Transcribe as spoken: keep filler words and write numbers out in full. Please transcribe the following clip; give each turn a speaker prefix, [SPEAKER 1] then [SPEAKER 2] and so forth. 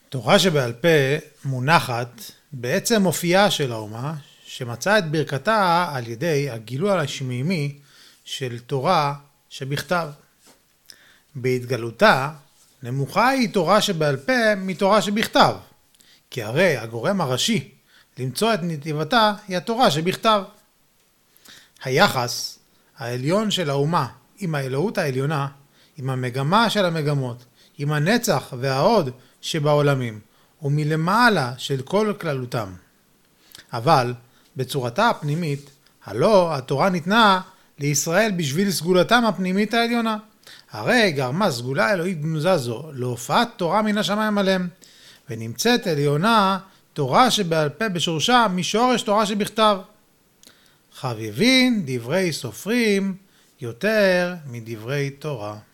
[SPEAKER 1] תורה שבעל פה מונחת בעצם אופייה של האומה, שמצאה את ברכתה על ידי הגילוי השמימי של תורה שבכתב. בהתגלותה נמוכה היא תורה שבעל פה מתורה שבכתב, כי הרי הגורם הראשי למצוא את נתיבתה היא התורה שבכתב. היחס העליון של האומה עם האלוהות העליונה, עם המגמה של המגמות, עם הנצח וההוד שבעולמים, ומלמעלה של כל כללותם. אבל בצורתה הפנימית, הלא התורה ניתנה לישראל בשביל סגולתם הפנימית העליונה. הרי גרמה סגולה אלוהית גנוזה זו להופעת תורה מן השמיים עליהם, ונמצאת עליונה תורה שבעל פה בשורשה משורש תורה שבכתב. חביבין דברי סופרים יותר מדברי תורה.